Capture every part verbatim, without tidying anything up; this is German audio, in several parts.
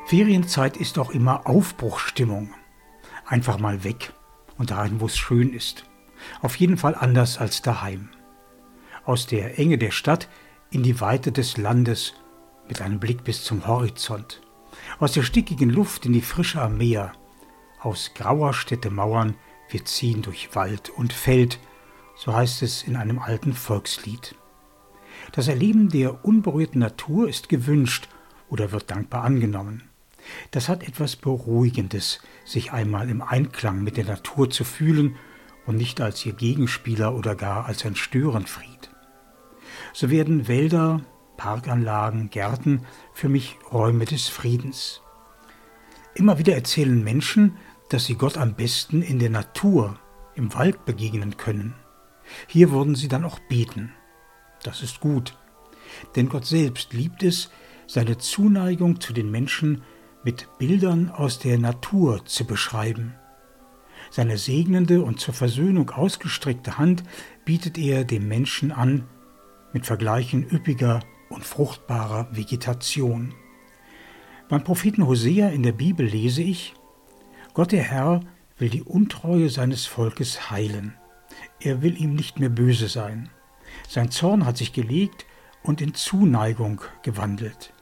Ferienzeit ist auch immer Aufbruchsstimmung. Einfach mal weg und dahin, wo es schön ist. Auf jeden Fall anders als daheim. Aus der Enge der Stadt in die Weite des Landes mit einem Blick bis zum Horizont. Aus der stickigen Luft in die Frische am Meer. Aus grauer Städtemauern wir ziehen durch Wald und Feld, so heißt es in einem alten Volkslied. Das Erleben der unberührten Natur ist gewünscht oder wird dankbar angenommen. Das hat etwas Beruhigendes, sich einmal im Einklang mit der Natur zu fühlen und nicht als ihr Gegenspieler oder gar als ein Störenfried. So werden Wälder, Parkanlagen, Gärten für mich Räume des Friedens. Immer wieder erzählen Menschen, dass sie Gott am besten in der Natur, im Wald begegnen können. Hier würden sie dann auch beten. Das ist gut, denn Gott selbst liebt es, seine Zuneigung zu den Menschen mit Bildern aus der Natur zu beschreiben. Seine segnende und zur Versöhnung ausgestreckte Hand bietet er dem Menschen an, mit Vergleichen üppiger und fruchtbarer Vegetation. Beim Propheten Hosea in der Bibel lese ich: Gott der Herr will die Untreue seines Volkes heilen. Er will ihm nicht mehr böse sein. Sein Zorn hat sich gelegt und in Zuneigung gewandelt.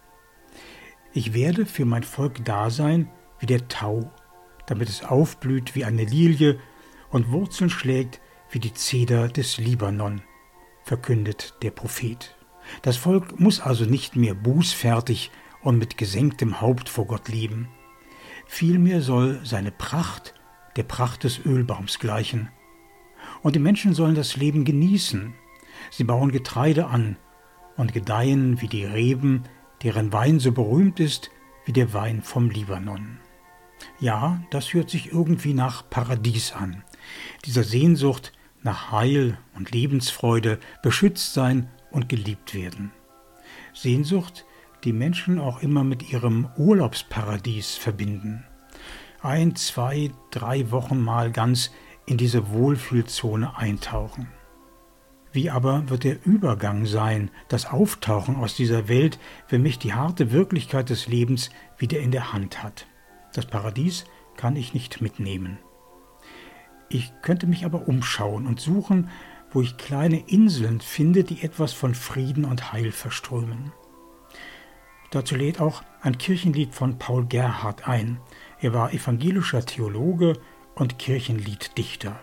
Ich werde für mein Volk da sein wie der Tau, damit es aufblüht wie eine Lilie und Wurzeln schlägt wie die Zeder des Libanon, verkündet der Prophet. Das Volk muss also nicht mehr bußfertig und mit gesenktem Haupt vor Gott leben. Vielmehr soll seine Pracht der Pracht des Ölbaums gleichen. Und die Menschen sollen das Leben genießen. Sie bauen Getreide an und gedeihen wie die Reben, deren Wein so berühmt ist wie der Wein vom Libanon. Ja, das hört sich irgendwie nach Paradies an. Dieser Sehnsucht nach Heil und Lebensfreude, beschützt sein und geliebt werden. Sehnsucht, die Menschen auch immer mit ihrem Urlaubsparadies verbinden. Ein, zwei, drei Wochen mal ganz in diese Wohlfühlzone eintauchen. Wie aber wird der Übergang sein, das Auftauchen aus dieser Welt, wenn mich die harte Wirklichkeit des Lebens wieder in der Hand hat? Das Paradies kann ich nicht mitnehmen. Ich könnte mich aber umschauen und suchen, wo ich kleine Inseln finde, die etwas von Frieden und Heil verströmen. Dazu lädt auch ein Kirchenlied von Paul Gerhardt ein. Er war evangelischer Theologe und Kirchenlieddichter.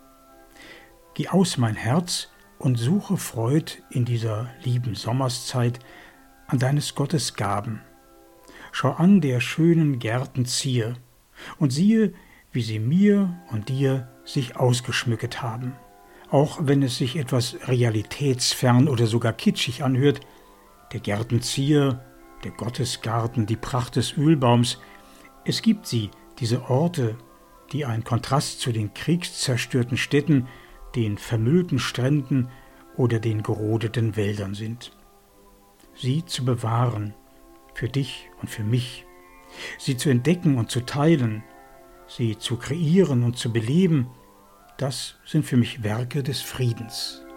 Geh aus, mein Herz, und suche Freud in dieser lieben Sommerszeit an deines Gottes Gaben. Schau an der schönen Gärten Zier und siehe, wie sie mir und dir sich ausgeschmücket haben. Auch wenn es sich etwas realitätsfern oder sogar kitschig anhört, der Gärten Zier, der Gottesgarten, die Pracht des Ölbaums, es gibt sie, diese Orte, die ein Kontrast zu den kriegszerstörten Städten, den vermüllten Stränden oder den gerodeten Wäldern sind. Sie zu bewahren, für dich und für mich, sie zu entdecken und zu teilen, sie zu kreieren und zu beleben, das sind für mich Werke des Friedens.